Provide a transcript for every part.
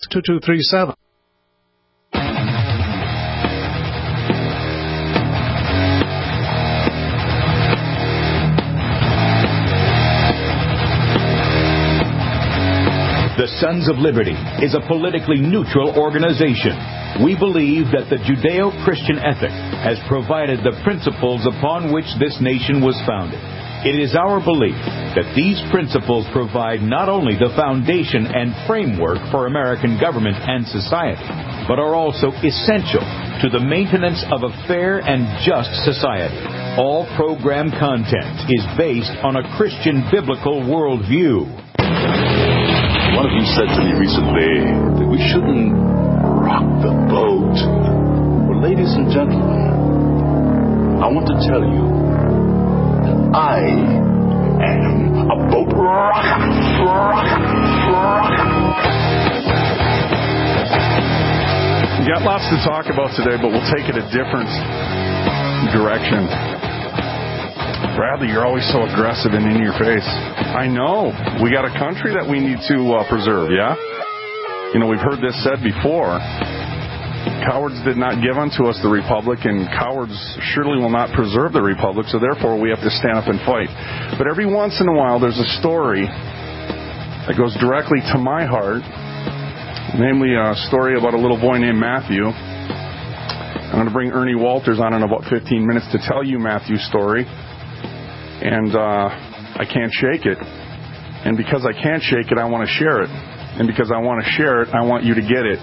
2237. The Sons of Liberty is a politically neutral organization. We believe that the Judeo-Christian ethic has provided the principles upon which this nation was founded. It is our belief that these principles provide not only the foundation and framework for American government and society, but are also essential to the maintenance of a fair and just society. All program content is based on a Christian biblical worldview. One of you said to me recently that we shouldn't rock the boat. Well, ladies and gentlemen, I want to tell you that I am a boat rocker. We got lots to talk about today, but we'll take it a different direction. Bradley, you're always so aggressive and in your face. I know. We got a country that we need to preserve, yeah? You know, we've heard this said before. Cowards did not give unto us the republic, and cowards surely will not preserve the republic, so therefore we have to stand up and fight. But every once in a while there's a story that goes directly to my heart, namely a story about a little boy named Matthew. I'm going to bring Ernie Walters on in about 15 minutes to tell you Matthew's story. And I can't shake it. And because I can't shake it, I want to share it. And because I want to share it, I want you to get it.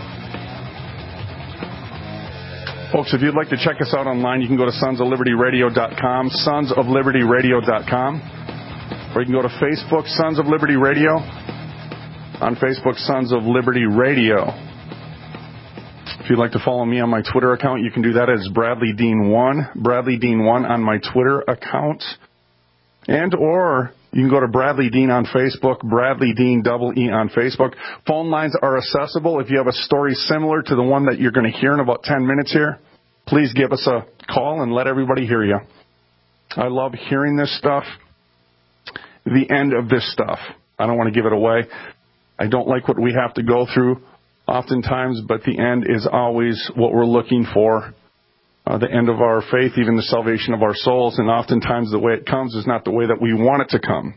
Folks, if you'd like to check us out online, you can go to sonsoflibertyradio.com, sonsoflibertyradio.com. Or you can go to Facebook, Sons of Liberty Radio. On Facebook, Sons of Liberty Radio. If you'd like to follow me on my Twitter account, you can do that as Bradley Dean 1. Bradley Dean 1 on my Twitter account. And or you can go to Bradley Dean on Facebook, Bradley Dean EE on Facebook. Phone lines are accessible. If you have a story similar to the one that you're going to hear in about 10 minutes here, please give us a call and let everybody hear you. I love hearing this stuff. The end of this stuff. I don't want to give it away. I don't like what we have to go through oftentimes, but the end is always what we're looking for. The end of our faith, even the salvation of our souls, and oftentimes the way it comes is not the way that we want it to come.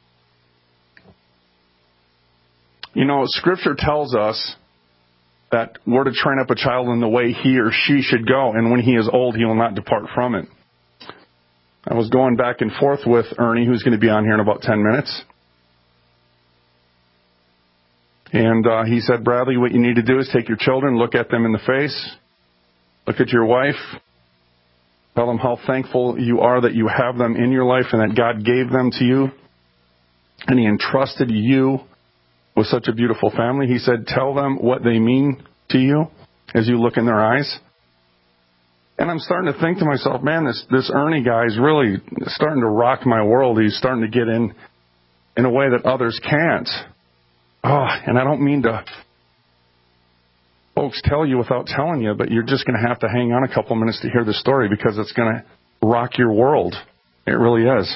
You know, Scripture tells us that we're to train up a child in the way he or she should go, and when he is old, he will not depart from it. I was going back and forth with Ernie, who's going to be on here in about 10 minutes. And he said, Bradley, what you need to do is take your children, look at them in the face, look at your wife, tell them how thankful you are that you have them in your life and that God gave them to you, and He entrusted you with such a beautiful family. He said, tell them what they mean to you as you look in their eyes. And I'm starting to think to myself, man, this Ernie guy is really starting to rock my world. He's starting to get in a way that others can't. Oh, and I don't mean to, folks, tell you without telling you, but you're just going to have to hang on a couple minutes to hear the story because it's going to rock your world. It really is.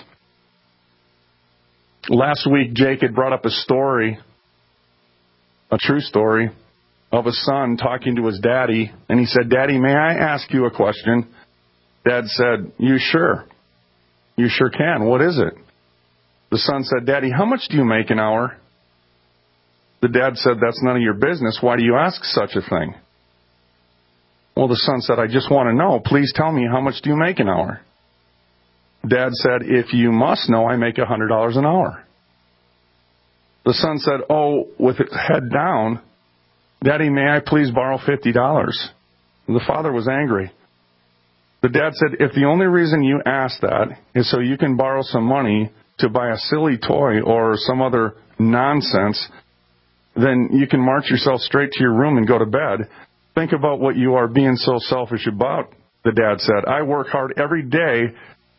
Last week, Jake had brought up a story, a true story, of a son talking to his daddy, and he said, Daddy, may I ask you a question? Dad said, You sure can. What is it? The son said, Daddy, how much do you make an hour? The dad said, that's none of your business. Why do you ask such a thing? Well, the son said, I just want to know. Please tell me, how much do you make an hour? Dad said, if you must know, I make $100 an hour. The son said, oh, with his head down, Daddy, may I please borrow $50? The father was angry. The dad said, if the only reason you ask that is so you can borrow some money to buy a silly toy or some other nonsense, then you can march yourself straight to your room and go to bed. Think about what you are being so selfish about, the dad said. I work hard every day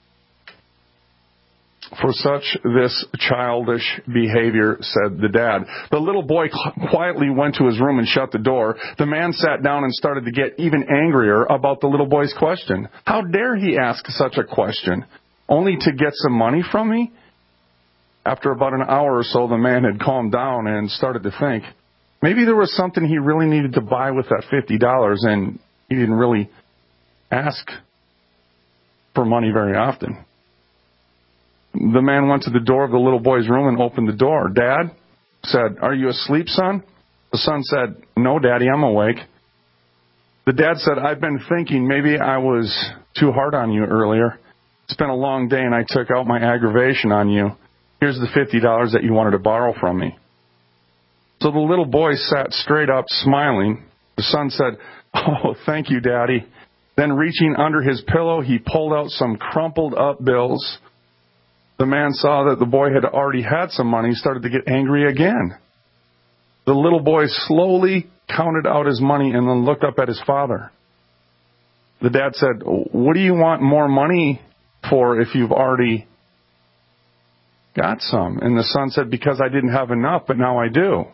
for such this childish behavior, said the dad. The little boy quietly went to his room and shut the door. The man sat down and started to get even angrier about the little boy's question. How dare he ask such a question? Only to get some money from me? After about an hour or so, the man had calmed down and started to think, Maybe there was something he really needed to buy with that $50, and he didn't really ask for money very often. The man went to the door of the little boy's room and opened the door. Dad said, "Are you asleep, son?" The son said, "No, Daddy, I'm awake." The dad said, "I've been thinking maybe I was too hard on you earlier. It's been a long day and I took out my aggravation on you. Here's the $50 that you wanted to borrow from me." So the little boy sat straight up, smiling. The son said, "Oh, thank you, Daddy." Then reaching under his pillow, he pulled out some crumpled up bills. The man saw that the boy had already had some money and started to get angry again. The little boy slowly counted out his money and then looked up at his father. The dad said, "What do you want more money for if you've already got some?" And the son said, "Because I didn't have enough, but now I do."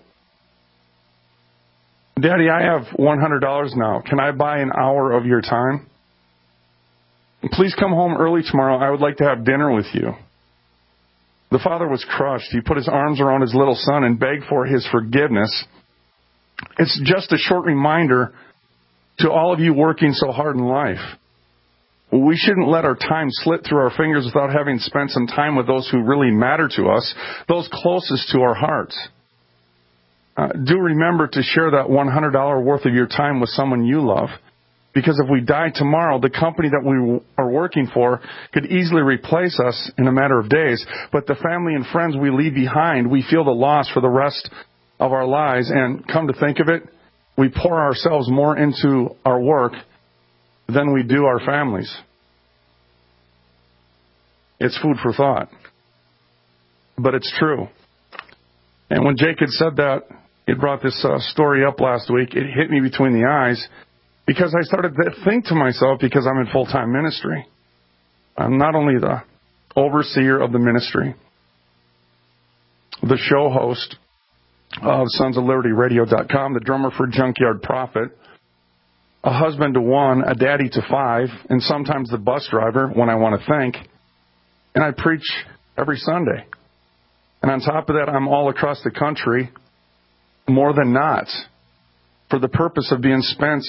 "Daddy, I have $100 now. Can I buy an hour of your time? Please come home early tomorrow. I would like to have dinner with you." The father was crushed. He put his arms around his little son and begged for his forgiveness. It's just a short reminder to all of you working so hard in life. We shouldn't let our time slip through our fingers without having spent some time with those who really matter to us, those closest to our hearts. Do remember to share that $100 worth of your time with someone you love. Because if we die tomorrow, the company that we are working for could easily replace us in a matter of days. But the family and friends we leave behind, we feel the loss for the rest of our lives. And come to think of it, we pour ourselves more into our work than we do our families. It's food for thought. But it's true. And when Jake had said that, it brought this story up last week. It hit me between the eyes. Because I started to think to myself, because I'm in full-time ministry, I'm not only the overseer of the ministry, the show host of sonsoflibertyradio.com, the drummer for Junkyard Prophet, a husband to one, a daddy to five, and sometimes the bus driver when I want to think, and I preach every Sunday. And on top of that, I'm all across the country, more than not, for the purpose of being spent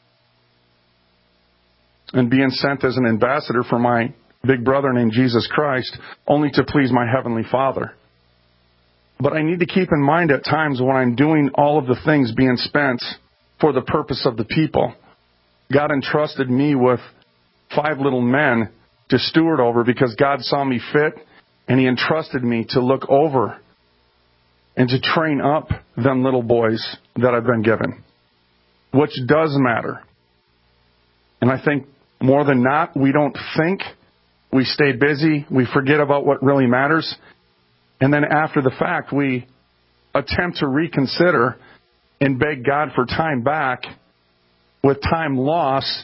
and being sent as an ambassador for my big brother named Jesus Christ, only to please my Heavenly Father. But I need to keep in mind at times when I'm doing all of the things being spent for the purpose of the people, God entrusted me with 5 little men to steward over because God saw me fit, and He entrusted me to look over and to train up them little boys that I've been given, which does matter. And I think more than not, we don't think, we stay busy, we forget about what really matters, and then after the fact, we attempt to reconsider and beg God for time back with time loss,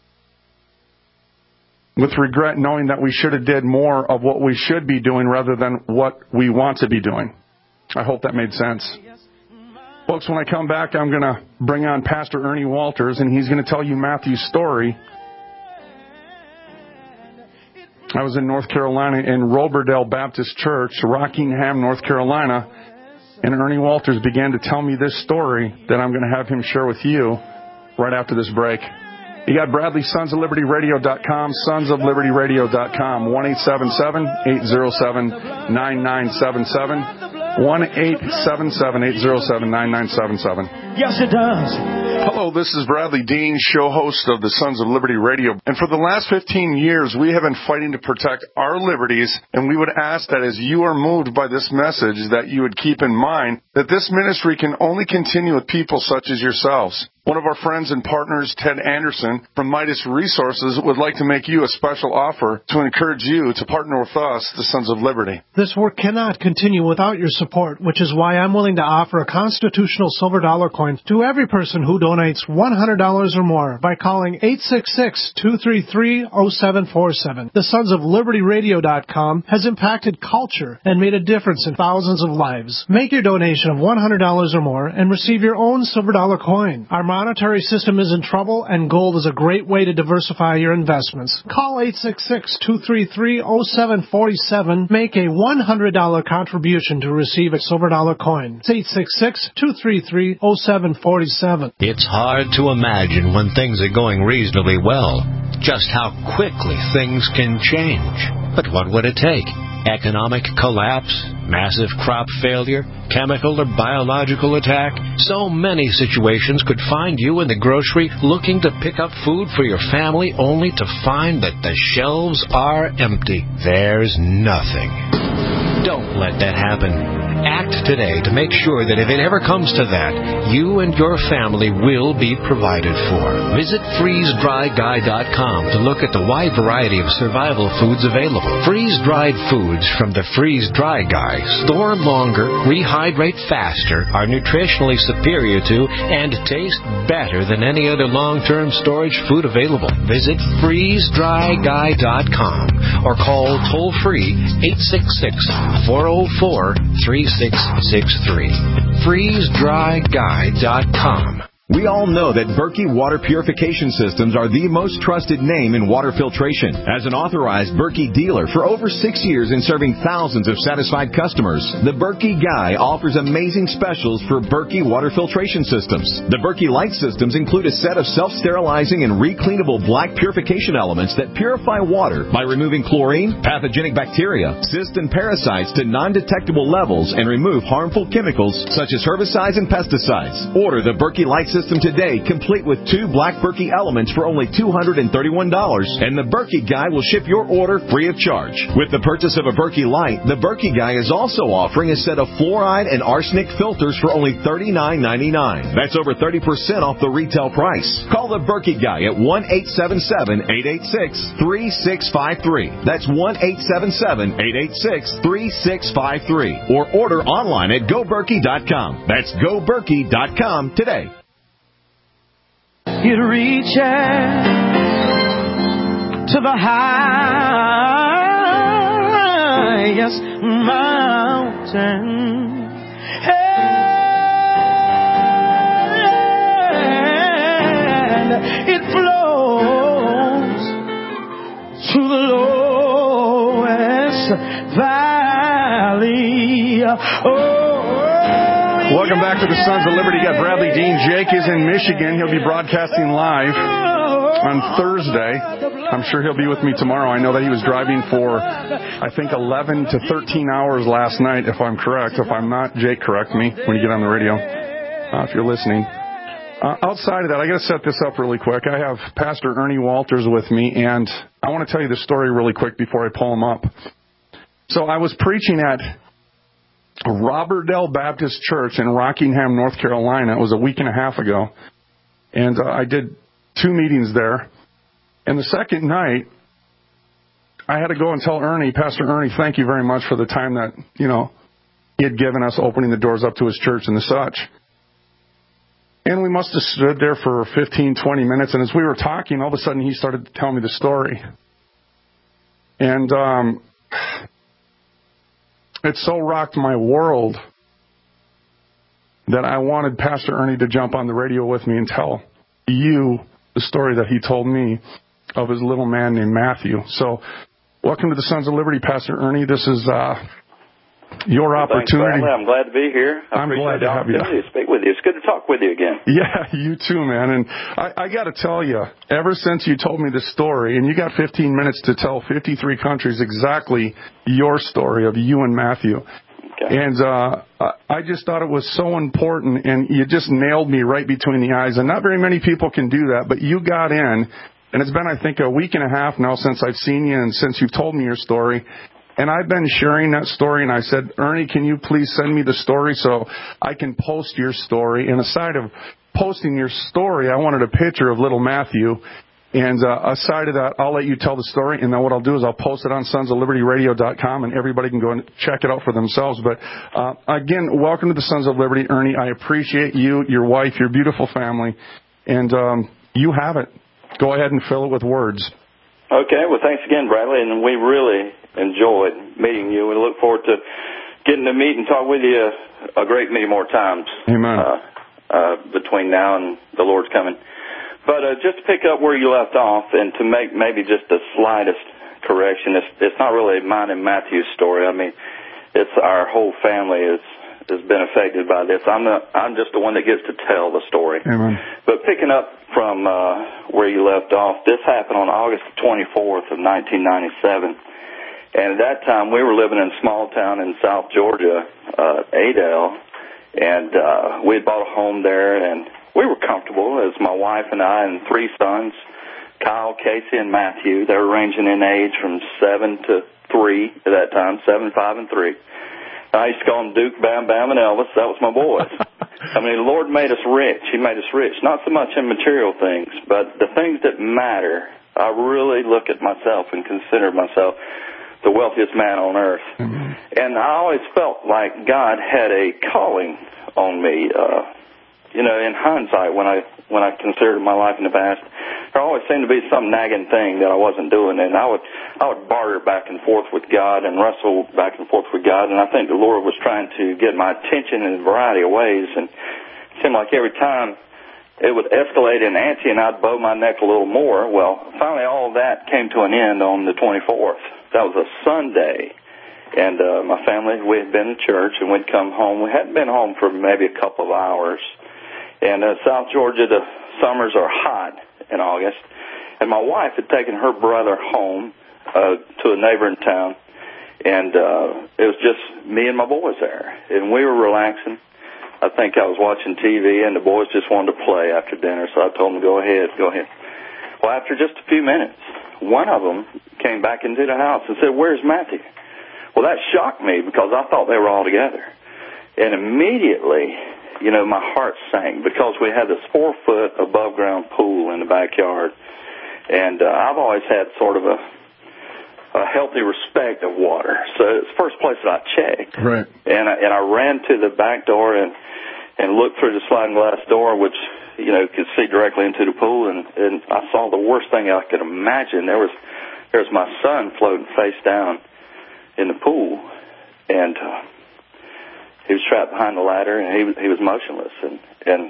with regret knowing that we should have did more of what we should be doing rather than what we want to be doing. I hope that made sense. Folks, when I come back, I'm going to bring on Pastor Ernie Walters, and he's going to tell you Matthew's story. I was in North Carolina in Roberdale Baptist Church, Rockingham, North Carolina, and Ernie Walters began to tell me this story that I'm going to have him share with you right after this break. You got Bradley, sonsoflibertyradio.com, sonsoflibertyradio.com, 1-877-807-9977. 1-877-807-9977. Yes, it does. Hello, this is Bradley Dean, show host of the Sons of Liberty Radio. And for the last 15 years, we have been fighting to protect our liberties, and we would ask that as you are moved by this message, that you would keep in mind that this ministry can only continue with people such as yourselves. One of our friends and partners, Ted Anderson from Midas Resources, would like to make you a special offer to encourage you to partner with us, the Sons of Liberty. This work cannot continue without your support, which is why I'm willing to offer a constitutional silver dollar coin to every person who donates $100 or more by calling 866-233-0747. The Sons of Liberty Radio.com has impacted culture and made a difference in thousands of lives. Make your donation of $100 or more and receive your own silver dollar coin. Our monetary system is in trouble, and gold is a great way to diversify your investments. Call 866-233-0747. Make a $100 contribution to receive a silver dollar coin. It's 866-233-0747. It's hard to imagine when things are going reasonably well, just how quickly things can change. But what would it take? Economic collapse, massive crop failure, chemical or biological attack? So many situations could find you in the grocery looking to pick up food for your family only to find that the shelves are empty. There's nothing. Don't let that happen. Act today to make sure that if it ever comes to that, you and your family will be provided for. Visit freezedryguy.com to look at the wide variety of survival foods available. Freeze-dried foods from the Freeze Dry Guy store longer, rehydrate faster, are nutritionally superior to, and taste better than any other long-term storage food available. Visit freezedryguy.com or call toll-free 866-404-3663. FreezeDryGuy.com. We all know that Berkey Water Purification Systems are the most trusted name in water filtration. As an authorized Berkey dealer for over 6 years and serving thousands of satisfied customers, the Berkey Guy offers amazing specials for Berkey Water Filtration Systems. The Berkey Light Systems include a set of self-sterilizing and recleanable black purification elements that purify water by removing chlorine, pathogenic bacteria, cysts, and parasites to non-detectable levels and remove harmful chemicals such as herbicides and pesticides. Order the Berkey Light System today, complete with 2 black Berkey elements for only $231, and the Berkey Guy will ship your order free of charge. With the purchase of a Berkey Light, the Berkey Guy is also offering a set of fluoride and arsenic filters for only $39.99. That's over 30% off the retail price. Call the Berkey Guy at 1-877-886-3653. That's 1-877-886-3653. Or order online at GoBerkey.com. That's GoBerkey.com today. It reaches to the highest mountain, and it flows to the lowest valley. Welcome back to the Sons of Liberty. Got Bradley Dean. Jake is in Michigan. He'll be broadcasting live on Thursday. I'm sure he'll be with me tomorrow. I know that he was driving for, I think, 11 to 13 hours last night, if I'm correct. If I'm not, Jake, correct me when you get on the radio, if you're listening. Outside of that, I got to set this up really quick. I have Pastor Ernie Walters with me, and I want to tell you the story really quick before I pull him up. So I was preaching at Roberdale Baptist Church in Rockingham, North Carolina. It was a week and a half ago. And I did 2 meetings there. And the second night, I had to go and tell Ernie, Pastor Ernie, thank you very much for the time that, he had given us opening the doors up to his church and the such. And we must have stood there for 15, 20 minutes. And as we were talking, all of a sudden he started to tell me the story. And it so rocked my world that I wanted Pastor Ernie to jump on the radio with me and tell you the story that he told me of his little man named Matthew. So, welcome to the Sons of Liberty, Pastor Ernie. This is your opportunity. Thanks, I'm glad to be here. I'm glad to have you. To speak with you. It's good to talk with you again. Yeah, you too, man. And I got to tell you, ever since you told me this story, and you got 15 minutes to tell 53 countries exactly your story of you and Matthew. Okay. And I just thought it was so important, and you just nailed me right between the eyes. And not very many people can do that, but you got in. And it's been, I think, a week and a half now since I've seen you and since you've told me your story. And I've been sharing that story, and I said, Ernie, can you please send me the story so I can post your story? And aside of posting your story, I wanted a picture of little Matthew. And aside of that, I'll let you tell the story, and then what I'll do is I'll post it on sonsoflibertyradio.com, and everybody can go and check it out for themselves. But again, welcome to the Sons of Liberty, Ernie. I appreciate you, your wife, your beautiful family, and you have it. Go ahead and fill it with words. Okay. Well, thanks again, Bradley, and we really enjoyed meeting you. We look forward to getting to meet and talk with you a great many more times. Amen. between now and the Lord's coming. But just to pick up where you left off and to make maybe just the slightest correction, it's not really mine and Matthew's story. I mean, it's our whole family has been affected by this. I'm just the one that gets to tell the story. Amen. But picking up from where you left off, this happened on August 24th of 1997. And at that time, we were living in a small town in South Georgia, Adel, and we had bought a home there, and we were comfortable as my wife and I and 3 sons, Kyle, Casey, and Matthew. They were ranging in age from 7 to 3 at that time, 7, 5, and 3. I used to call them Duke, Bam Bam, and Elvis. That was my boys. I mean, the Lord made us rich. He made us rich, not so much in material things, but the things that matter. I really look at myself and consider myself the wealthiest man on earth. Mm-hmm. And I always felt like God had a calling on me. In hindsight, when I considered my life in the past, there always seemed to be some nagging thing that I wasn't doing, and I would barter back and forth with God and wrestle back and forth with God, and I think the Lord was trying to get my attention in a variety of ways, and it seemed like every time it would escalate in ante, and I'd bow my neck a little more. Well, finally all of that came to an end on the 24th. That was a Sunday, and my family, we had been to church, and we'd come home. We hadn't been home for maybe a couple of hours. And South Georgia, the summers are hot in August. And my wife had taken her brother home to a neighboring town. And it was just me and my boys there. And we were relaxing. I think I was watching TV, and the boys just wanted to play after dinner. So I told them, go ahead. Well, after just a few minutes, one of them came back into the house and said, "Where's Matthew?" Well, that shocked me because I thought they were all together. And immediately, my heart sank because we had this 4-foot above-ground pool in the backyard. And I've always had sort of a healthy respect of water. So it's the first place that I checked. Right. And I ran to the back door and looked through the sliding glass door, which, could see directly into the pool. And I saw the worst thing I could imagine. There was my son floating face down in the pool. And he was trapped behind the ladder, and he was motionless. And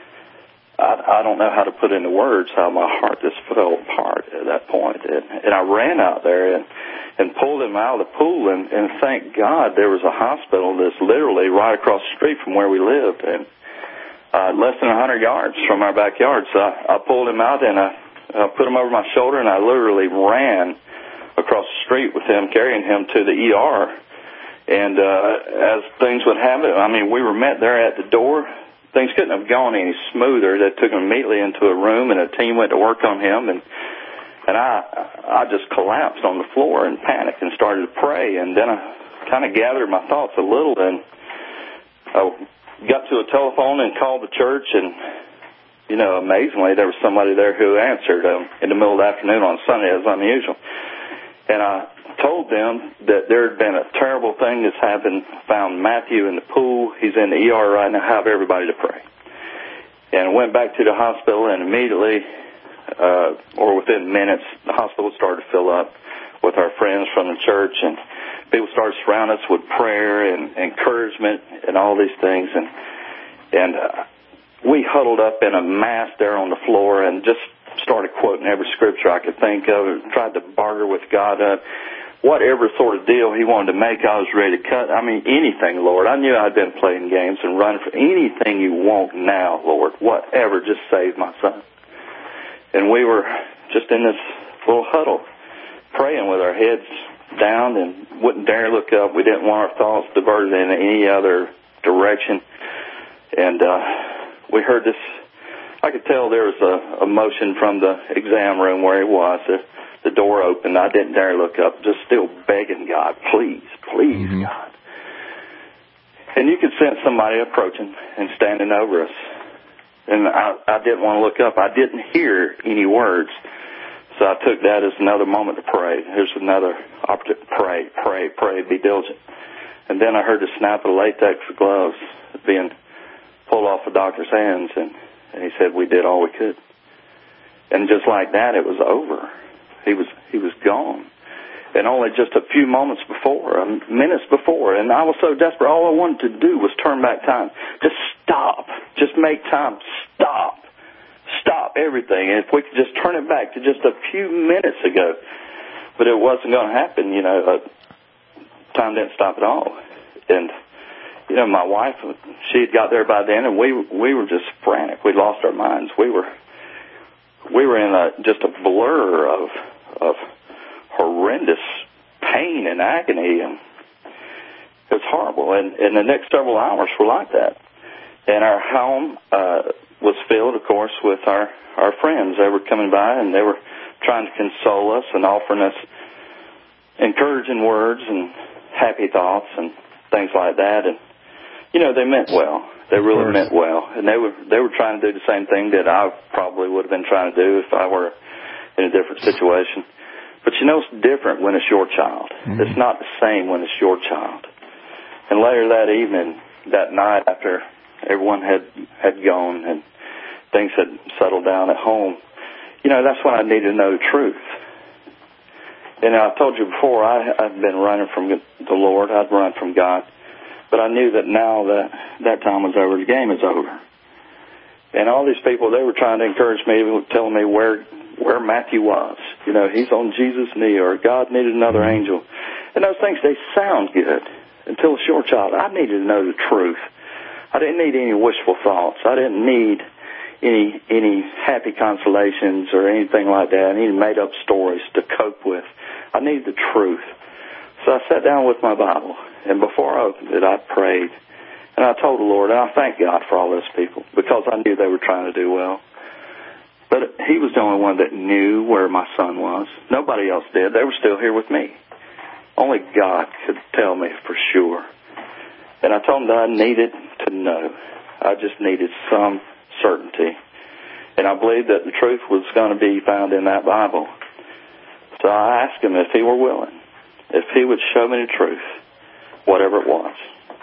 I don't know how to put into words how my heart just fell apart at that point. And I ran out there and pulled him out of the pool, and thank God there was a hospital that's literally right across the street from where we lived, and less than 100 yards from our backyard. So I pulled him out, and I put him over my shoulder, and I literally ran across the street with him, carrying him to the ER. And as things would happen, I mean, we were met there at the door. Things couldn't have gone any smoother. They took him immediately into a room, and a team went to work on him. And I just collapsed on the floor in panic and started to pray. And then I kind of gathered my thoughts a little, and I got to a telephone and called the church. And, amazingly, there was somebody there who answered in the middle of the afternoon on Sunday. It was unusual. And I told them that there had been a terrible thing that's happened, found Matthew in the pool. He's in the ER right now. Have everybody to pray. And I went back to the hospital, and immediately, or within minutes, the hospital started to fill up with our friends from the church, and people started surrounding us with prayer and encouragement and all these things. And we huddled up in a mass there on the floor and just started quoting every scripture I could think of and tried to barter with God. Whatever sort of deal he wanted to make, I was ready to cut. I mean, anything, Lord. I knew I'd been playing games and running for anything you want now, Lord. Whatever, just save my son. And we were just in this little huddle, praying with our heads down and wouldn't dare look up. We didn't want our thoughts diverted in any other direction. And we heard this. I could tell there was a motion from the exam room where he was. The door opened. I didn't dare look up, just still begging God, please, mm-hmm. God. And you could sense somebody approaching and standing over us. And I didn't want to look up. I didn't hear any words. So I took that as another moment to pray. Here's another opportunity. Pray, be diligent. And then I heard the snap of the latex gloves being pulled off the doctor's hands, and he said, we did all we could. And just like that, it was over. He was gone. And only just a few moments before, minutes before, and I was so desperate, all I wanted to do was turn back time. Just stop. Just make time stop. Stop everything. And if we could just turn it back to just a few minutes ago. But it wasn't going to happen, time didn't stop at all. And, my wife, she had got there by then, and we were just frantic. We lost our minds. We were in just a blur of horrendous pain and agony, and it was horrible. And the next several hours were like that. And our home was filled, of course, with our friends. They were coming by, and they were trying to console us and offering us encouraging words and happy thoughts and things like that. And, they meant well. They really meant well. And they were trying to do the same thing that I probably would have been trying to do if I were in a different situation. But, it's different when it's your child. Mm-hmm. It's not the same when it's your child. And later that evening, that night, after everyone had gone and things had settled down at home, that's when I needed to know the truth. And I told you before, I've been running from the Lord. I'd run from God. But I knew that now that time was over. The game is over. And all these people, they were trying to encourage me, telling me where Matthew was. He's on Jesus' knee, or God needed another angel. And those things, they sound good until it's your child. I needed to know the truth. I didn't need any wishful thoughts. I didn't need any happy consolations or anything like that. I needed made-up stories to cope with. I needed the truth. So I sat down with my Bible, and before I opened it, I prayed. And I told the Lord, and I thank God for all those people, because I knew they were trying to do well. But He was the only one that knew where my son was. Nobody else did. They were still here with me. Only God could tell me for sure. And I told him that I needed to know. I just needed some certainty. And I believed that the truth was going to be found in that Bible. So I asked him if he were willing, if he would show me the truth, whatever it was,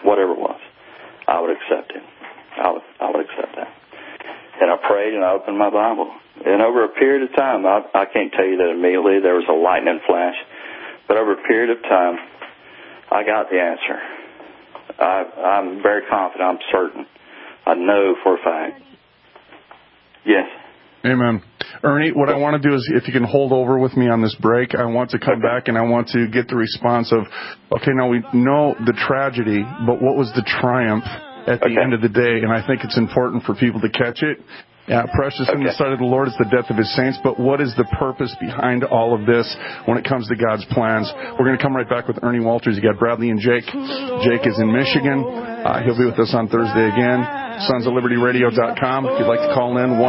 I would accept it. I would accept that. And I prayed and I opened my Bible. And over a period of time, I can't tell you that immediately there was a lightning flash, but over a period of time, I got the answer. I'm very confident. I'm certain. I know for a fact. Yes. Amen. Ernie, what I want to do is, if you can hold over with me on this break, I want to come back and I want to get the response of, okay, now we know the tragedy, but what was the triumph at the end of the day? And I think it's important for people to catch it. Yeah, precious in the sight of the Lord is the death of His saints, but what is the purpose behind all of this when it comes to God's plans? We're going to come right back with Ernie Walters. You got Bradley and Jake. Jake is in Michigan. He'll be with us on Thursday again. SonsOfLibertyRadio.com. If you'd like to call in,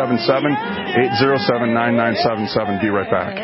1-877-807-9977. Be right back.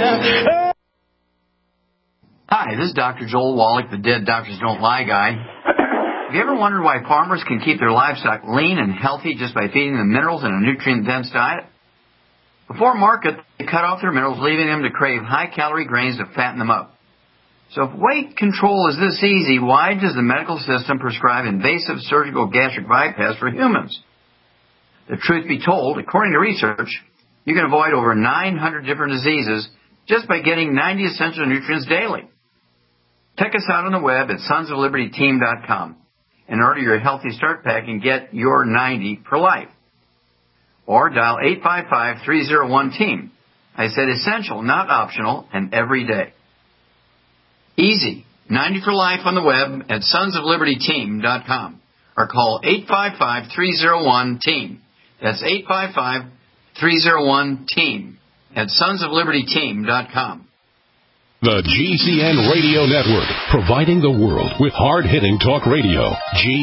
Hi, this is Dr. Joel Wallach, the Dead Doctors Don't Lie guy. Have you ever wondered why farmers can keep their livestock lean and healthy just by feeding them minerals in a nutrient-dense diet? Before market, they cut off their minerals, leaving them to crave high-calorie grains to fatten them up. So if weight control is this easy, why does the medical system prescribe invasive surgical gastric bypass for humans? The truth be told, according to research, you can avoid over 900 different diseases just by getting 90 essential nutrients daily. Check us out on the web at sonsoflibertyteam.com and order your Healthy Start Pack and get your 90 for life. Or dial 855-301-TEAM. I said essential, not optional, and every day. Easy. 90 for life on the web at sonsoflibertyteam.com. Or call 855-301-TEAM. That's 855-301-TEAM at sonsoflibertyteam.com. The GCN Radio Network, providing the world with hard-hitting talk radio.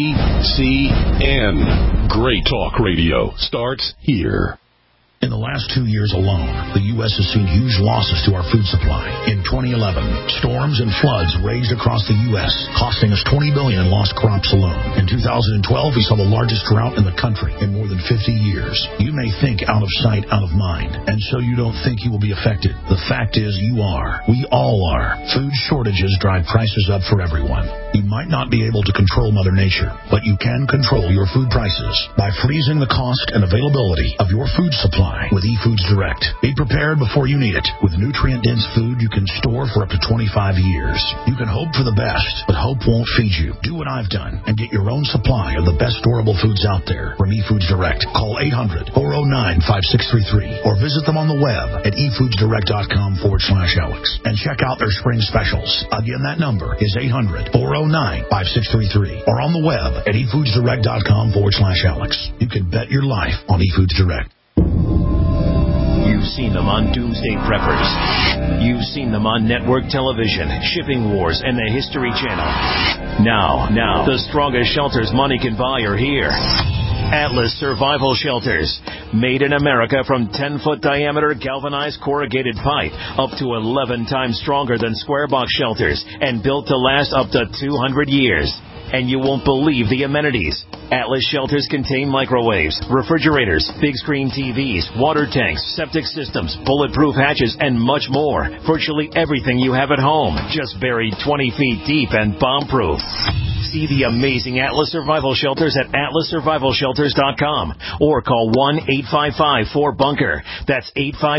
GCN. Great talk radio starts here. In the last 2 years alone, the U.S. has seen huge losses to our food supply. In 2011, storms and floods raged across the U.S., costing us $20 billion in lost crops alone. In 2012, we saw the largest drought in the country in more than 50 years. You may think out of sight, out of mind, and so you don't think you will be affected. The fact is you are. We all are. Food shortages drive prices up for everyone. You might not be able to control Mother Nature, but you can control your food prices by freezing the cost and availability of your food supply. supply with eFoods Direct. Be prepared before you need it. With nutrient-dense food you can store for up to 25 years. You can hope for the best, but hope won't feed you. Do what I've done and get your own supply of the best storable foods out there from eFoods Direct. Call 800-409-5633 or visit them on the web at efoodsdirect.com/Alex and check out their spring specials. Again, that number is 800-409-5633 or on the web at efoodsdirect.com/Alex. You can bet your life on eFoods Direct. You've seen them on Doomsday Preppers. You've seen them on network television, Shipping Wars, and the History Channel. Now, the strongest shelters money can buy are here. Atlas Survival Shelters. Made in America from 10-foot diameter galvanized corrugated pipe, up to 11 times stronger than square box shelters, and built to last up to 200 years. And you won't believe the amenities. Atlas shelters contain microwaves, refrigerators, big screen TVs, water tanks, septic systems, bulletproof hatches, and much more. Virtually everything you have at home, just buried 20 feet deep and bomb-proof. See the amazing Atlas Survival Shelters at atlassurvivalshelters.com or call 1-855-4BUNKER. That's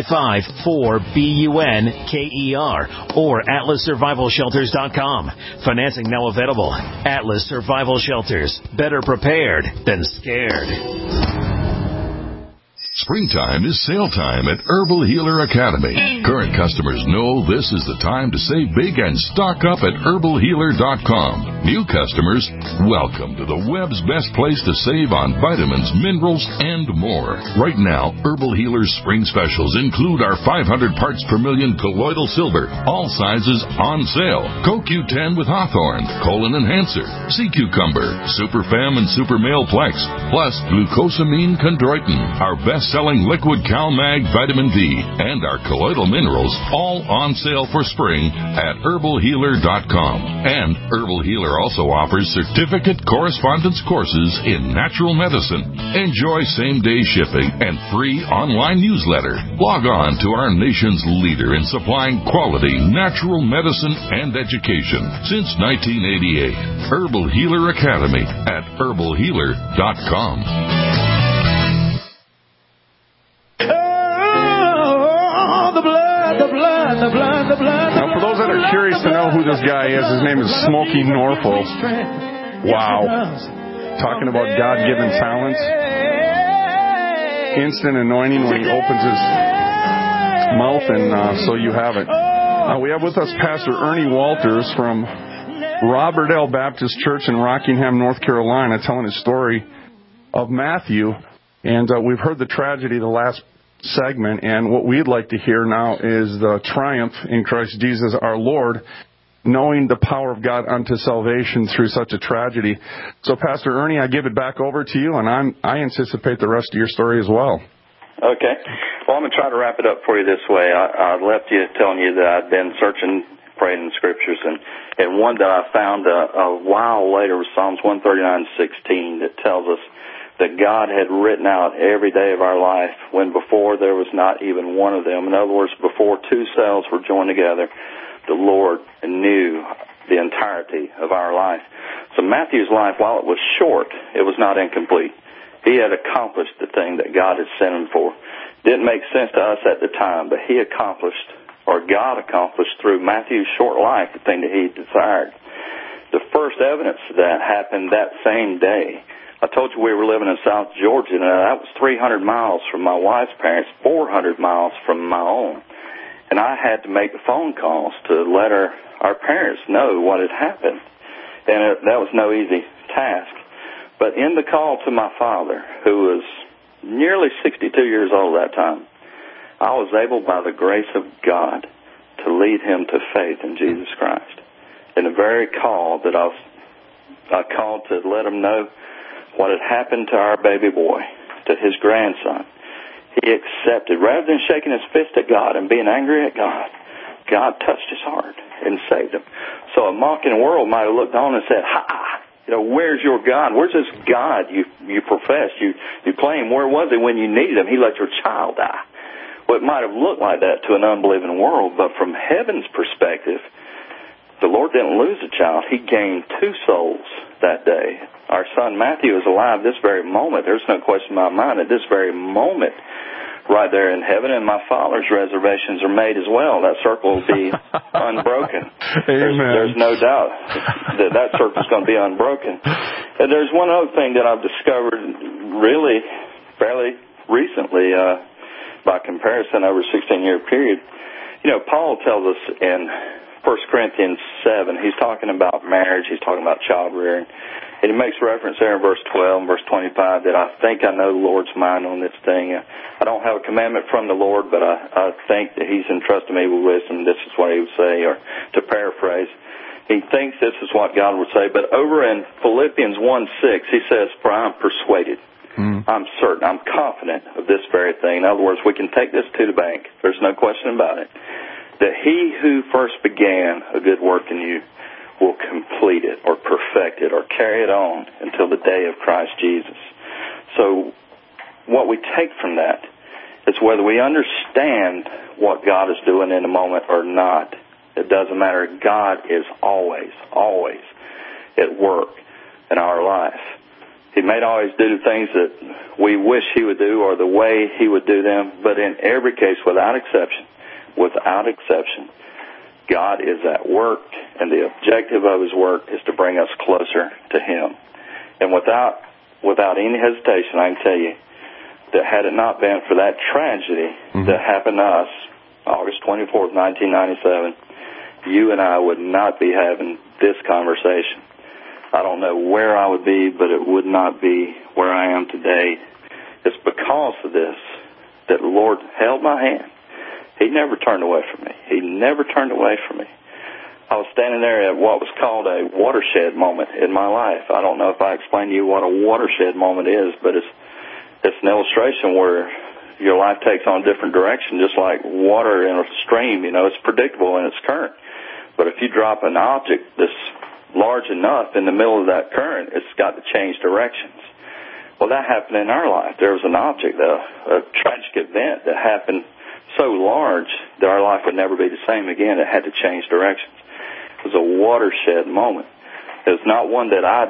855-4BUNKER or atlassurvivalshelters.com. Financing now available. Atlas Survival Shelters. Better prepared than scared. Springtime is sale time at Herbal Healer Academy. Current customers know this is the time to save big and stock up at herbalhealer.com. New customers, welcome to the web's best place to save on vitamins, minerals, and more. Right now, Herbal Healer's spring specials include our 500 parts per million colloidal silver, all sizes on sale. CoQ10 with Hawthorne, Colon Enhancer, Sea Cucumber, Super Fem and Super Male Plex, plus glucosamine chondroitin, our best-selling liquid CalMag vitamin D, and our colloidal minerals, all on sale for spring at herbalhealer.com. And Herbal Healer also offers certificate correspondence courses in natural medicine. Enjoy same-day shipping and free online newsletter. Log on to our nation's leader in supplying quality natural medicine and education since 1988. Herbal Healer Academy at herbalhealer.com. Now, for those that are curious to know who this guy is, his name is Smokey Norfolk. Wow. Talking about God-given talents. Instant anointing when he opens his mouth, and so you have it. We have with us Pastor Ernie Walters from Robert L. Baptist Church in Rockingham, North Carolina, telling his story of Matthew. And we've heard the tragedy the last segment, and what we'd like to hear now is the triumph in Christ Jesus our Lord, knowing the power of God unto salvation through such a tragedy. So, Pastor Ernie, I give it back over to you, and I anticipate the rest of your story as well. Okay. Well, I'm going to try to wrap it up for you this way. I left you telling you that I'd been searching, praying in the Scriptures, and one that I found a while later was Psalms 139:16 that tells us that God had written out every day of our life when before there was not even one of them. In other words, before two cells were joined together, the Lord knew the entirety of our life. So Matthew's life, while it was short, it was not incomplete. He had accomplished the thing that God had sent him for. Didn't make sense to us at the time, but he accomplished, or God accomplished through Matthew's short life, the thing that he desired. The first evidence of that happened that same day. I told you we were living in South Georgia, and that was 300 miles from my wife's parents, 400 miles from my own. And I had to make the phone calls to let our parents know what had happened. And that was no easy task. But in the call to my father, who was nearly 62 years old at that time, I was able, by the grace of God, to lead him to faith in Jesus Christ. In the very call that I called to let him know what had happened to our baby boy, to his grandson, he accepted. Rather than shaking his fist at God and being angry at God, God touched his heart and saved him. So a mocking world might have looked on and said, where's your God? Where's this God you profess, you claim? Where was he when you needed him? He let your child die. Well, it might have looked like that to an unbelieving world, but from heaven's perspective, the Lord didn't lose a child. He gained two souls that day. Our son Matthew is alive this very moment. There's no question in my mind at this very moment. right there in heaven, and my Father's reservations are made as well. That circle will be unbroken. There's no doubt that circle's going to be unbroken. And there's one other thing that I've discovered really fairly recently, by comparison over a 16-year period. Paul tells us in 1 Corinthians 7, he's talking about marriage, he's talking about child rearing, and he makes reference there in verse 12 and verse 25 that I think I know the Lord's mind on this thing. I don't have a commandment from the Lord, but I think that he's entrusted me with wisdom. This is what he would say, or to paraphrase. He thinks this is what God would say. But over in Philippians 1:6, he says, "For I am persuaded." I'm certain, I'm confident of this very thing. In other words, we can take this to the bank. There's no question about it. That he who first began a good work in you will complete it or perfect it or carry it on until the day of Christ Jesus. So what we take from that is whether we understand what God is doing in a moment or not, it doesn't matter. God is always, always at work in our life. He may always do things that we wish he would do or the way he would do them, but in every case, without exception, God is at work, and the objective of his work is to bring us closer to him. And without any hesitation, I can tell you that had it not been for that tragedy that happened to us, August 24th, 1997, you and I would not be having this conversation. I don't know where I would be, but it would not be where I am today. It's because of this that the Lord held my hand. He never turned away from me. He never turned away from me. I was standing there at what was called a watershed moment in my life. I don't know if I explained to you what a watershed moment is, but it's an illustration where your life takes on a different direction, just like water in a stream. It's predictable in its current. But if you drop an object that's large enough in the middle of that current, it's got to change directions. Well, that happened in our life. There was an object, a tragic event that happened so large that our life would never be the same again. It had to change directions. It was a watershed moment. It was not one that I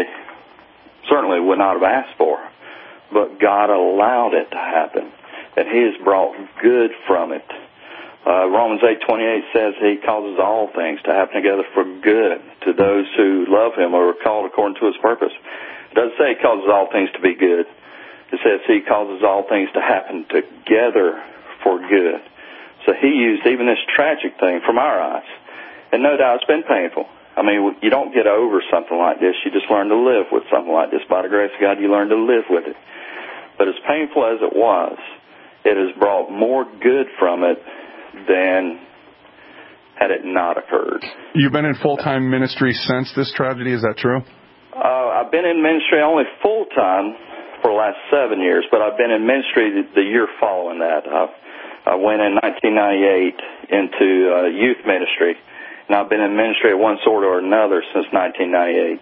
certainly would not have asked for, but God allowed it to happen, and he has brought good from it. Romans 8:28 says he causes all things to happen together for good to those who love him or are called according to his purpose. It doesn't say he causes all things to be good. It says he causes all things to happen together for good. So he used even this tragic thing from our eyes. And no doubt it's been painful. I mean, you don't get over something like this. You just learn to live with something like this. By the grace of God, you learn to live with it. But as painful as it was, it has brought more good from it than had it not occurred. You've been in full-time ministry since this tragedy, is that true? I've been in ministry only full-time for the last 7 years, but I've been in ministry the year following that. I went in 1998 into youth ministry, and I've been in ministry of one sort or another since 1998.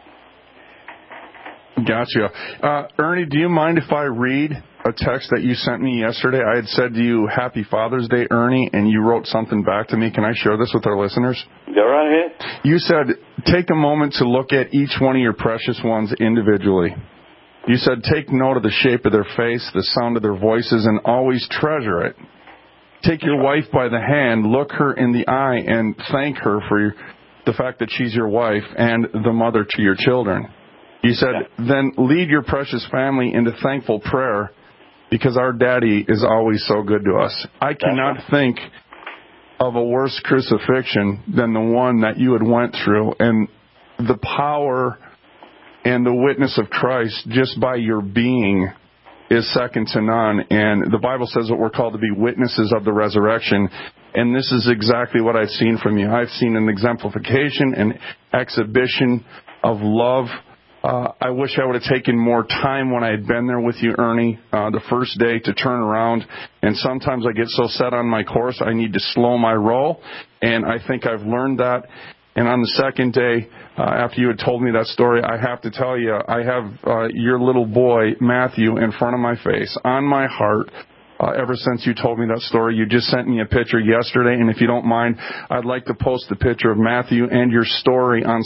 Gotcha. Ernie, do you mind if I read a text that you sent me yesterday? I had said to you, Happy Father's Day, Ernie, and you wrote something back to me. Can I share this with our listeners? Go right ahead. You said, take a moment to look at each one of your precious ones individually. You said, take note of the shape of their face, the sound of their voices, and always treasure it. Take your wife by the hand, look her in the eye, and thank her for the fact that she's your wife and the mother to your children. You said, then lead your precious family into thankful prayer because our daddy is always so good to us. I cannot think of a worse crucifixion than the one that you had went through, and the power and the witness of Christ just by your being is second to none. And the Bible says that we're called to be witnesses of the resurrection. And this is exactly what I've seen from you. I've seen an exemplification, an exhibition of love. I wish I would have taken more time when I had been there with you, Ernie, the first day to turn around. And sometimes I get so set on my course, I need to slow my roll. And I think I've learned that. And on the second day, after you had told me that story, I have to tell you, I have your little boy, Matthew, in front of my face, on my heart, ever since you told me that story. You just sent me a picture yesterday, and if you don't mind, I'd like to post the picture of Matthew and your story on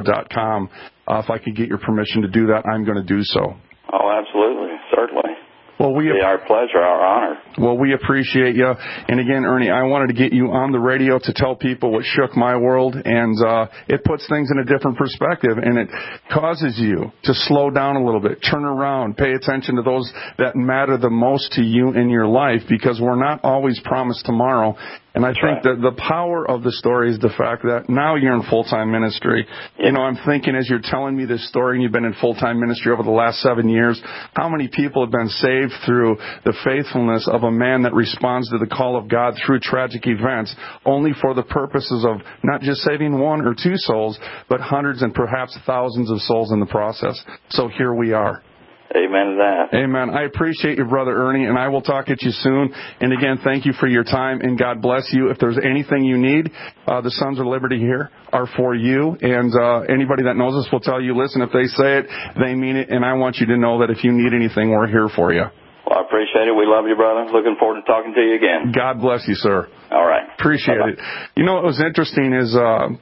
sonsoflibertyradio.com. If I could get your permission to do that, I'm going to do so. Oh, absolutely. Certainly. Well, our pleasure, our honor. Well, we appreciate you. And again, Ernie, I wanted to get you on the radio to tell people what shook my world, and it puts things in a different perspective, and it causes you to slow down a little bit, turn around, pay attention to those that matter the most to you in your life, because we're not always promised tomorrow. And I think that the power of the story is the fact that now you're in full-time ministry. Yep. You know, I'm thinking as you're telling me this story, and you've been in full-time ministry over the last 7 years, how many people have been saved through the faithfulness of a man that responds to the call of God through tragic events, only for the purposes of not just saving 1 or 2 souls, but hundreds and perhaps thousands of souls in the process. So here we are. Amen to that. Amen. I appreciate you, Brother Ernie, and I will talk at you soon. And again, thank you for your time, and God bless you. If there's anything you need, the Sons of Liberty here are for you. And anybody that knows us will tell you, listen, if they say it, they mean it. And I want you to know that if you need anything, we're here for you. Well, I appreciate it. We love you, brother. Looking forward to talking to you again. God bless you, sir. All right. Appreciate Bye-bye. it. You know what was interesting is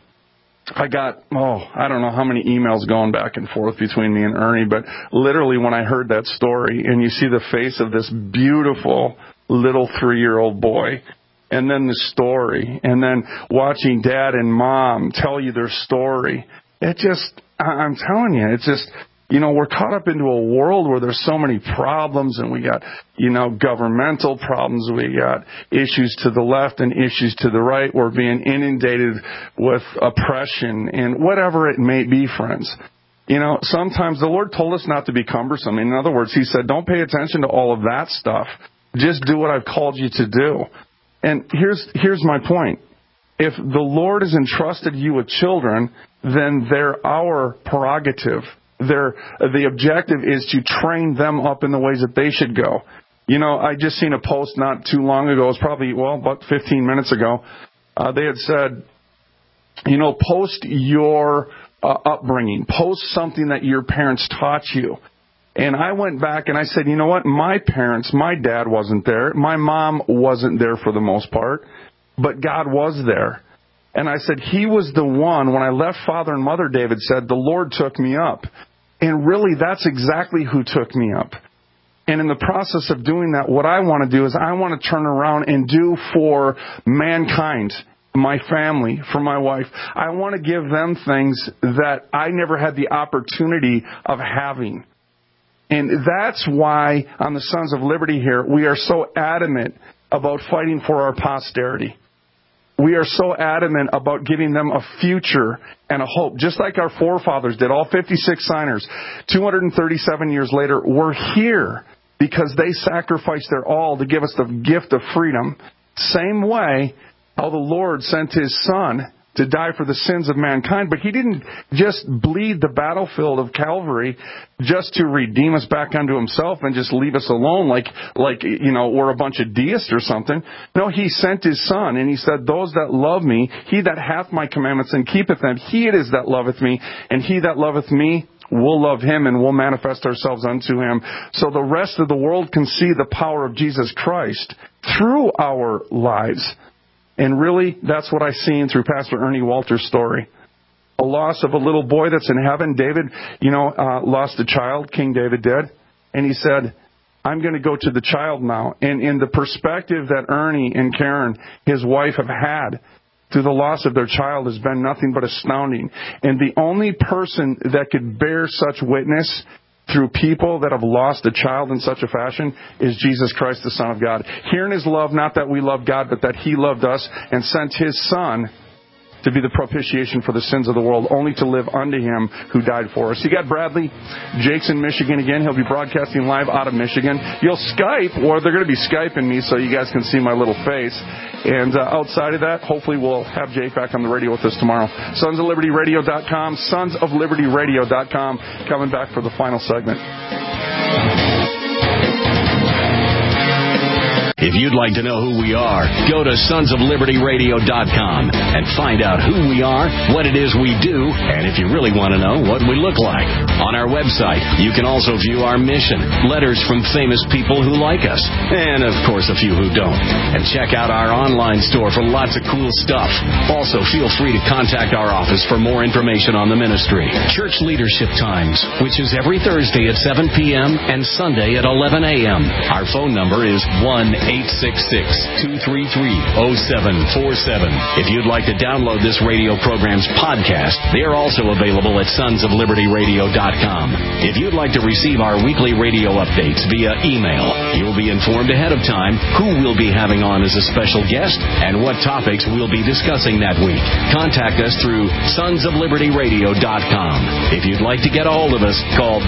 I got, I don't know how many emails going back and forth between me and Ernie, but literally when I heard that story, and you see the face of this beautiful little 3-year-old boy, and then the story, and then watching Dad and Mom tell you their story, it just, I'm telling you, it's just, you know, we're caught up into a world where there's so many problems, and we got, you know, governmental problems. We got issues to the left and issues to the right. We're being inundated with oppression and whatever it may be, friends. You know, sometimes the Lord told us not to be cumbersome. In other words, He said, don't pay attention to all of that stuff. Just do what I've called you to do. And here's my point. If the Lord has entrusted you with children, then they're our prerogative. The objective is to train them up in the ways that they should go. You know, I just seen a post not too long ago. It was probably, about 15 minutes ago. They had said, you know, post your upbringing. Post something that your parents taught you. And I went back and I said, you know what? My parents, my dad wasn't there. My mom wasn't there for the most part. But God was there. And I said, He was the one, when I left Father and Mother, David said, the Lord took me up. And really, that's exactly who took me up. And in the process of doing that, what I want to do is I want to turn around and do for mankind, my family, for my wife. I want to give them things that I never had the opportunity of having. And that's why on the Sons of Liberty here, we are so adamant about fighting for our posterity. We are so adamant about giving them a future and a hope, just like our forefathers did. All 56 signers, 237 years later, we're here because they sacrificed their all to give us the gift of freedom. Same way how the Lord sent His Son to die for the sins of mankind, but He didn't just bleed the battlefield of Calvary just to redeem us back unto Himself and just leave us alone like you know, we're a bunch of deists or something. No, He sent His Son, and He said, those that love me, he that hath my commandments and keepeth them, he it is that loveth me, and he that loveth me we'll love Him and we'll manifest ourselves unto Him. So the rest of the world can see the power of Jesus Christ through our lives. And really, that's what I've seen through Pastor Ernie Walter's story. A loss of a little boy that's in heaven. David, lost a child. King David did. And he said, I'm going to go to the child now. And in the perspective that Ernie and Karen, his wife, have had through the loss of their child has been nothing but astounding. And the only person that could bear such witness through people that have lost a child in such a fashion is Jesus Christ, the Son of God. Herein is love, not that we love God, but that He loved us and sent His Son to be the propitiation for the sins of the world, only to live unto Him who died for us. You got Bradley. Jake's in Michigan again. He'll be broadcasting live out of Michigan. You'll Skype, or they're going to be Skyping me so you guys can see my little face. And outside of that, hopefully we'll have Jake back on the radio with us tomorrow. SonsOfLibertyRadio.com, SonsOfLibertyRadio.com, coming back for the final segment. If you'd like to know who we are, go to sonsoflibertyradio.com and find out who we are, what it is we do, and if you really want to know, what we look like. On our website, you can also view our mission, letters from famous people who like us, and of course a few who don't. And check out our online store for lots of cool stuff. Also, feel free to contact our office for more information on the ministry. Church Leadership Times, which is every Thursday at 7 p.m. and Sunday at 11 a.m. Our phone number is 1-866-233-0747. If you'd like to download this radio program's podcast, they are also available at sonsoflibertyradio.com. If you'd like to receive our weekly radio updates via email, you'll be informed ahead of time who we'll be having on as a special guest and what topics we'll be discussing that week. Contact us through sonsoflibertyradio.com. If you'd like to get a hold of us, call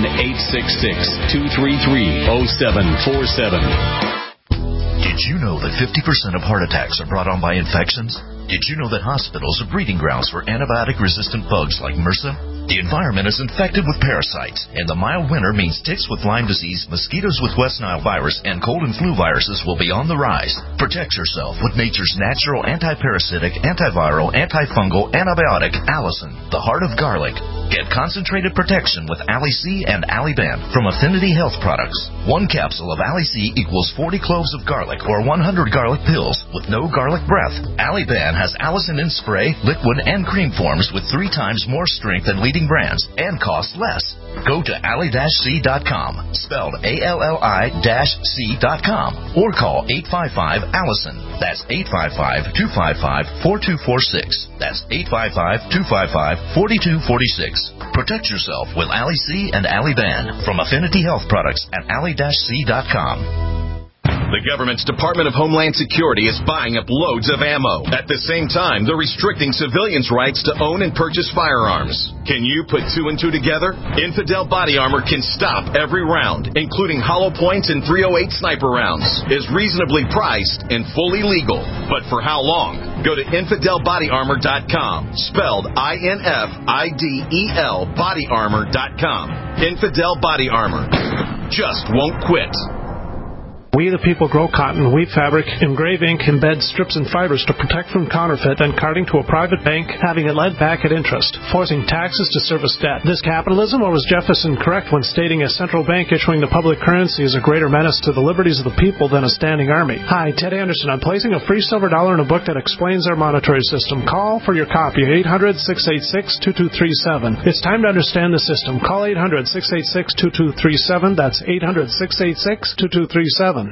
1-866-233-0747. Did you know that 50% of heart attacks are brought on by infections? Did you know that hospitals are breeding grounds for antibiotic-resistant bugs like MRSA? The environment is infected with parasites, and the mild winter means ticks with Lyme disease, mosquitoes with West Nile virus, and cold and flu viruses will be on the rise. Protect yourself with nature's natural anti-parasitic, antiviral, antifungal antibiotic, Allison, the heart of garlic. Get concentrated protection with Ali-C and Ali-Ban from Affinity Health Products. One capsule of Ali-C equals 40 cloves of garlic or 100 garlic pills with no garlic breath. Ali-Ban has Allison in spray, liquid, and cream forms with 3 times more strength than leading brands and costs less. Go to ally-c.com, spelled ALLI-C.com, or call 855-ALLISON. That's 855-255-4246. That's 855-255-4246. Protect yourself with Ali-C and Ali-Ban from Affinity Health Products at ally-c.com. The government's Department of Homeland Security is buying up loads of ammo. At the same time, they're restricting civilians' rights to own and purchase firearms. Can you put 2 and 2 together? Infidel Body Armor can stop every round, including hollow points and .308 sniper rounds. Is reasonably priced and fully legal. But for how long? Go to InfidelBodyArmor.com, spelled INFIDEL bodyarmor.com. Infidel Body Armor. Just won't quit. We the people grow cotton, weave fabric, engrave ink, embed strips and fibers to protect from counterfeit, then carting to a private bank, having it lent back at interest, forcing taxes to service debt. This capitalism, or was Jefferson correct when stating a central bank issuing the public currency is a greater menace to the liberties of the people than a standing army? Hi, Ted Anderson. I'm placing a free silver dollar in a book that explains our monetary system. Call for your copy, 800-686-2237. It's time to understand the system. Call 800-686-2237. That's 800-686-2237.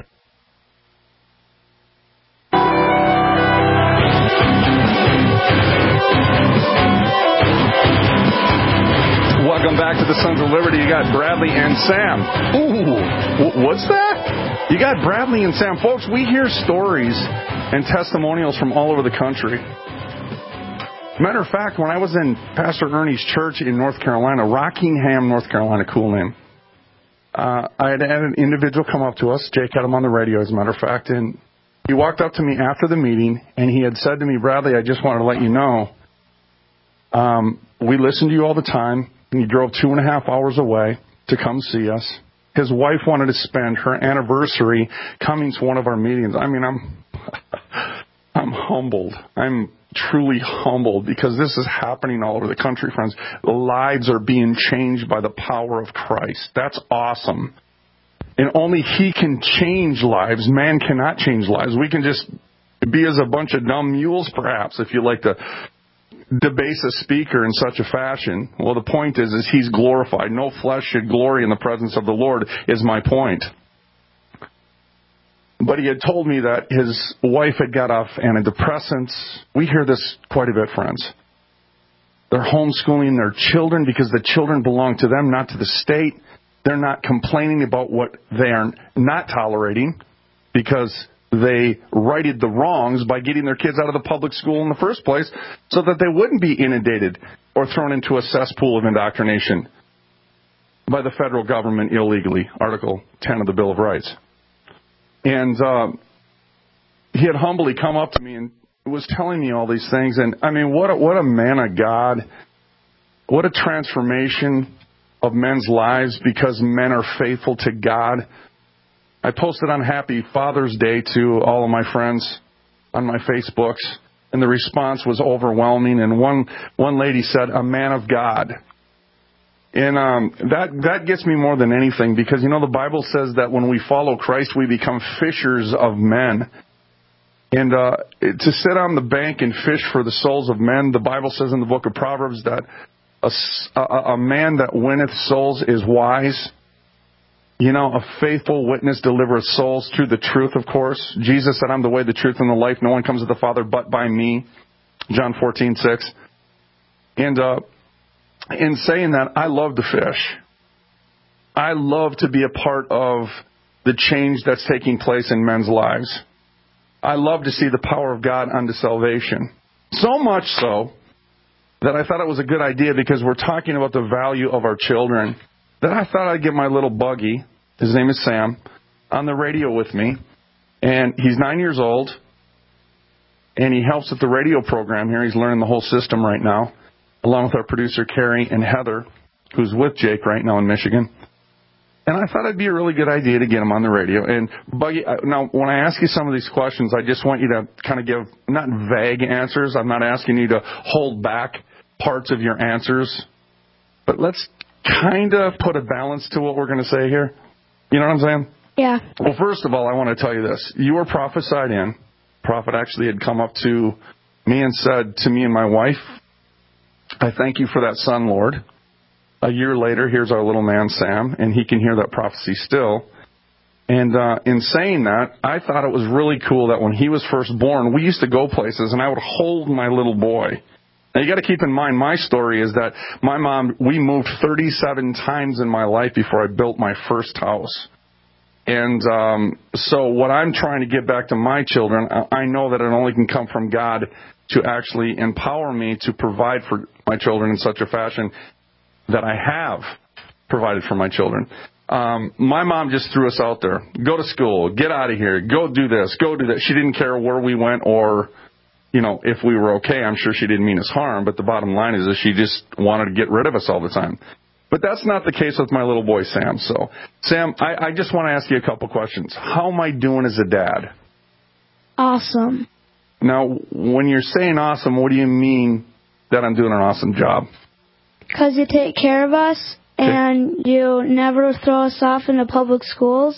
Welcome back to the Sons of Liberty. You got Bradley and Sam. Ooh, what's that? You got Bradley and Sam. Folks, we hear stories and testimonials from all over the country. Matter of fact, when I was in Pastor Ernie's church in North Carolina, Rockingham, North Carolina, cool name, I had an individual come up to us. Jake had him on the radio, as a matter of fact, and he walked up to me after the meeting, and he had said to me, Bradley, I just wanted to let you know, we listen to you all the time, and you drove 2.5 hours away to come see us. His wife wanted to spend her anniversary coming to one of our meetings. I mean, I'm humbled. I'm truly humbled because this is happening all over the country, friends. Lives are being changed by the power of Christ. That's awesome. And only He can change lives. Man cannot change lives. We can just be as a bunch of dumb mules, perhaps, if you like to debase a speaker in such a fashion. Well, the point is He's glorified. No flesh should glory in the presence of the Lord, is my point. But he had told me that his wife had got off antidepressants. We hear this quite a bit, friends. They're homeschooling their children because the children belong to them, not to the state. They're not complaining about what they are not tolerating because they righted the wrongs by getting their kids out of the public school in the first place so that they wouldn't be inundated or thrown into a cesspool of indoctrination by the federal government illegally, Article 10 of the Bill of Rights. And he had humbly come up to me and was telling me all these things. And, I mean, what a man of God. What a transformation of men's lives because men are faithful to God. I posted on Happy Father's Day to all of my friends on my Facebooks, and the response was overwhelming. And one lady said, "A man of God." And that gets me more than anything, because, you know, the Bible says that when we follow Christ, we become fishers of men. And to sit on the bank and fish for the souls of men, the Bible says in the book of Proverbs that a man that winneth souls is wise. You know, a faithful witness delivereth souls through the truth, of course. Jesus said, "I'm the way, the truth, and the life. No one comes to the Father but by me." John 14:6. And in saying that, I love to fish. I love to be a part of the change that's taking place in men's lives. I love to see the power of God unto salvation. So much so that I thought it was a good idea, because we're talking about the value of our children, that I thought I'd get my little buggy, his name is Sam, on the radio with me. And he's 9 years old, and he helps with the radio program here. He's learning the whole system right now, along with our producer, Carrie, and Heather, who's with Jake right now in Michigan. And I thought it'd be a really good idea to get him on the radio. And Buggy, now, when I ask you some of these questions, I just want you to kind of give not vague answers. I'm not asking you to hold back parts of your answers, but let's kind of put a balance to what we're going to say here. You know what I'm saying? Yeah. Well, first of all, I want to tell you this. You were prophesied in. Prophet actually had come up to me and said to me and my wife, "I thank you for that son, Lord." A year later, here's our little man, Sam, and he can hear that prophecy still. And in saying that, I thought it was really cool that when he was first born, we used to go places, and I would hold my little boy. Now, you got to keep in mind, my story is that my mom, we moved 37 times in my life before I built my first house. And so what I'm trying to get back to my children, I know that it only can come from God to actually empower me to provide for my children in such a fashion that I have provided for my children. My mom just threw us out there. Go to school. Get out of here. Go do this. Go do that. She didn't care where we went or, you know, if we were okay. I'm sure she didn't mean us harm, but the bottom line is that she just wanted to get rid of us all the time. But that's not the case with my little boy, Sam. So, Sam, I just want to ask you a couple questions. How am I doing as a dad? Awesome. Now, when you're saying awesome, what do you mean that I'm doing an awesome job? Because you take care of us, and you never throw us off into public schools.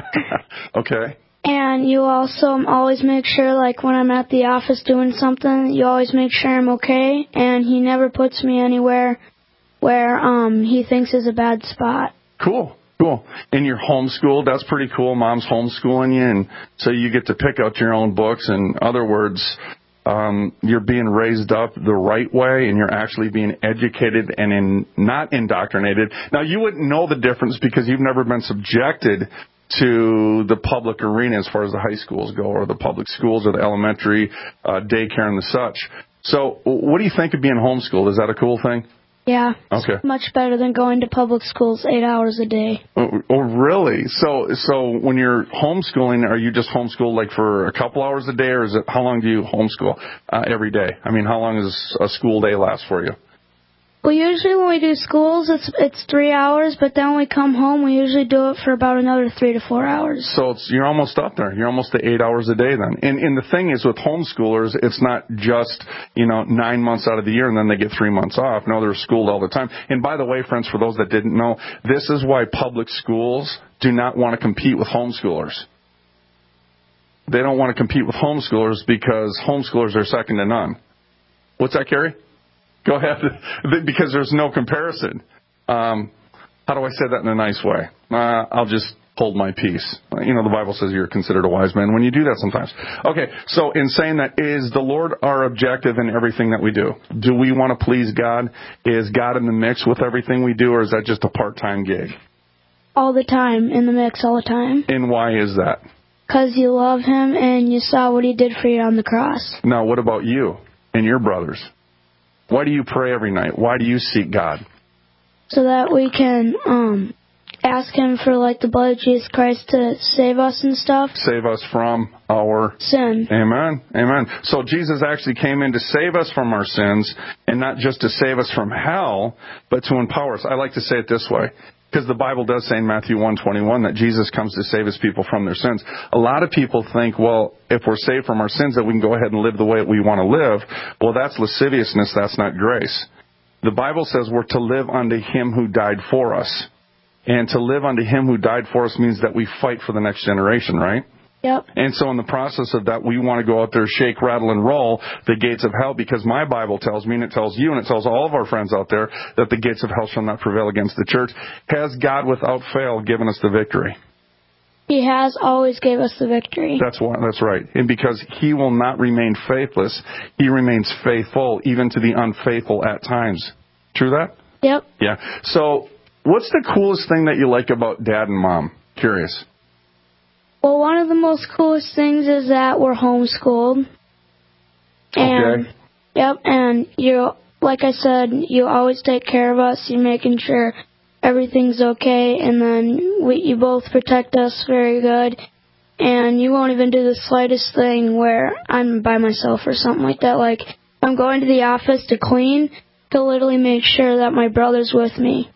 Okay. And you also always make sure, like, when I'm at the office doing something, you always make sure I'm okay. And he never puts me anywhere where he thinks is a bad spot. Cool. And you're homeschooled. That's pretty cool. Mom's homeschooling you, and so you get to pick out your own books. In other words, you're being raised up the right way, and you're actually being educated and not indoctrinated. Now, you wouldn't know the difference because you've never been subjected to the public arena as far as the high schools go, or the public schools, or the elementary daycare and the such. So what do you think of being homeschooled? Is that a cool thing? Yeah. Okay. It's much better than going to public schools 8 hours a day. Oh, really? So when you're homeschooling, are you just homeschooled like for a couple hours a day, or is it, how long do you homeschool every day? I mean, how long does a school day last for you? Well, usually when we do schools, it's 3 hours, but then when we come home, we usually do it for about another 3 to 4 hours. So you're almost up there. You're almost to 8 hours a day then. And the thing is with homeschoolers, it's not just, 9 months out of the year and then they get 3 months off. No, they're schooled all the time. And by the way, friends, for those that didn't know, this is why public schools do not want to compete with homeschoolers. They don't want to compete with homeschoolers because homeschoolers are second to none. What's that, Carrie? Go ahead, because there's no comparison. How do I say that in a nice way? I'll just hold my peace. The Bible says you're considered a wise man when you do that sometimes. Okay, so in saying that, is the Lord our objective in everything that we do? Do we want to please God? Is God in the mix with everything we do, or is that just a part-time gig? All the time, in the mix all the time. And why is that? Because you love Him and you saw what He did for you on the cross. Now, what about you and your brothers? Why do you pray every night? Why do you seek God? So that we can ask Him for the blood of Jesus Christ to save us and stuff. Save us from our sin. Amen. Amen. So Jesus actually came in to save us from our sins, and not just to save us from hell, but to empower us. I like to say it this way. Because the Bible does say in Matthew 1:21 that Jesus comes to save his people from their sins. A lot of people think, well, if we're saved from our sins, that we can go ahead and live the way we want to live. Well, that's lasciviousness. That's not grace. The Bible says we're to live unto him who died for us. And to live unto him who died for us means that we fight for the next generation, right? Yep. And so in the process of that, we want to go out there, shake, rattle, and roll the gates of hell, because my Bible tells me, and it tells you, and it tells all of our friends out there, that the gates of hell shall not prevail against the church. Has God without fail given us the victory? He has always gave us the victory. That's right. And because he will not remain faithless, he remains faithful, even to the unfaithful at times. True that? Yep. Yeah. So what's the coolest thing that you like about Dad and Mom? Curious. Well, one of the most coolest things is that we're homeschooled. And, okay. Yep, and you, like I said, you always take care of us. You're making sure everything's okay, and then you both protect us very good. And you won't even do the slightest thing where I'm by myself or something like that. Like, I'm going to the office to clean, to literally make sure that my brother's with me.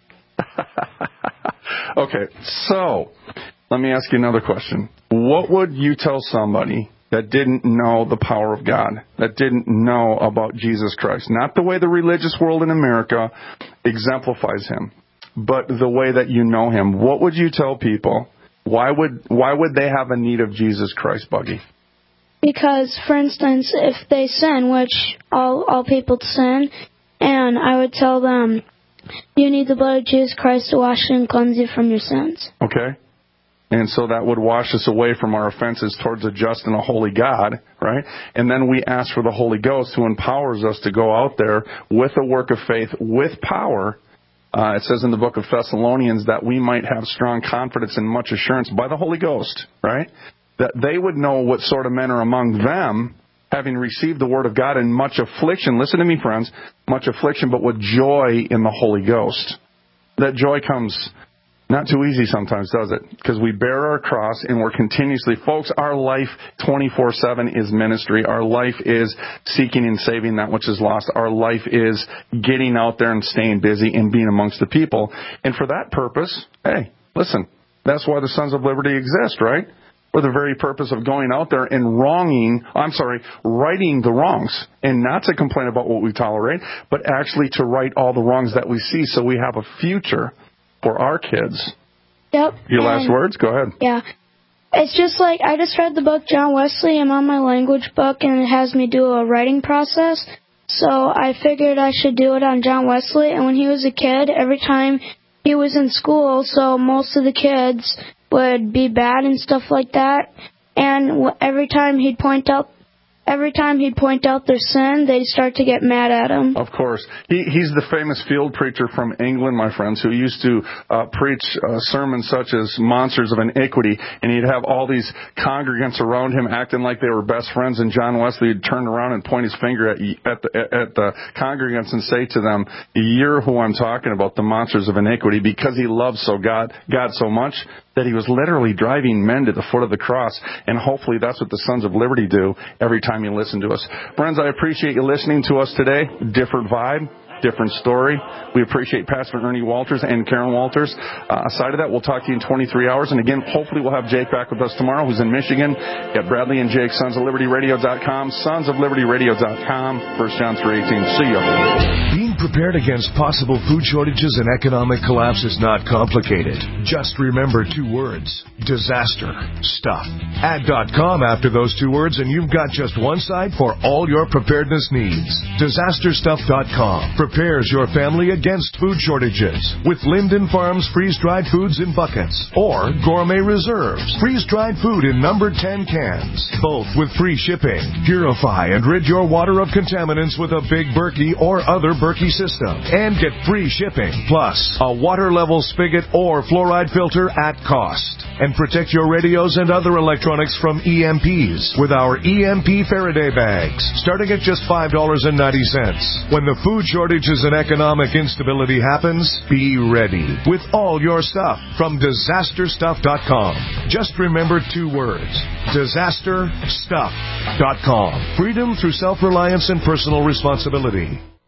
Okay, so let me ask you another question. What would you tell somebody that didn't know the power of God, that didn't know about Jesus Christ? Not the way the religious world in America exemplifies him, but the way that you know him. What would you tell people? Why would they have a need of Jesus Christ, Buggy? Because, for instance, if they sin, which all people sin, and I would tell them, you need the blood of Jesus Christ to wash and cleanse you from your sins. Okay. And so that would wash us away from our offenses towards a just and a holy God, right? And then we ask for the Holy Ghost, who empowers us to go out there with a work of faith, with power. It says in the book of Thessalonians that we might have strong confidence and much assurance by the Holy Ghost, right? That they would know what sort of men are among them, having received the word of God in much affliction. Listen to me, friends. Much affliction, but with joy in the Holy Ghost. That joy comes not too easy sometimes, does it? Because we bear our cross and we're continuously... Folks, our life 24/7 is ministry. Our life is seeking and saving that which is lost. Our life is getting out there and staying busy and being amongst the people. And for that purpose, hey, listen, that's why the Sons of Liberty exist, right? For the very purpose of going out there and righting the wrongs. And not to complain about what we tolerate, but actually to right all the wrongs that we see, so we have a future for our kids. Yep. Your last words? Go ahead. Yeah. It's just like, I just read the book John Wesley. I'm on my language book, and it has me do a writing process. So I figured I should do it on John Wesley. And when he was a kid, every time he was in school, so most of the kids would be bad and stuff like that. And every time he'd point out their sin, they'd start to get mad at him. Of course. He's the famous field preacher from England, my friends, who used to preach sermons such as Monsters of Iniquity, and he'd have all these congregants around him acting like they were best friends, and John Wesley would turn around and point his finger at the congregants and say to them, you're who I'm talking about, the monsters of iniquity, because he loves God so much that he was literally driving men to the foot of the cross. And hopefully that's what the Sons of Liberty do every time you listen to us. Friends, I appreciate you listening to us today. Different vibe, different story. We appreciate Pastor Ernie Walters and Karen Walters. Aside of that, we'll talk to you in 23 hours. And again, hopefully we'll have Jake back with us tomorrow, who's in Michigan. Get Bradley and Jake, sonsoflibertyradio.com, sonsoflibertyradio.com, 1 John 3:18. See ya. Being prepared against possible food shortages and economic collapse is not complicated. Just remember 2 words: disaster stuff. Add .com after those 2 words and you've got just one site for all your preparedness needs. Disasterstuff.com prepares your family against food shortages with Linden Farms freeze-dried foods in buckets, or Gourmet Reserves freeze-dried food in numbered 10 cans, both with free shipping. Purify and rid your water of contaminants with a Big Berkey or other Berkey system and get free shipping, plus a water level spigot or fluoride filter at cost. And protect your radios and other electronics from EMPs with our EMP Faraday bags, starting at just $5.90. When the food shortages and economic instability happens, be ready with all your stuff from disasterstuff.com. Just remember 2 words: disasterstuff.com. Freedom through self-reliance and personal responsibility.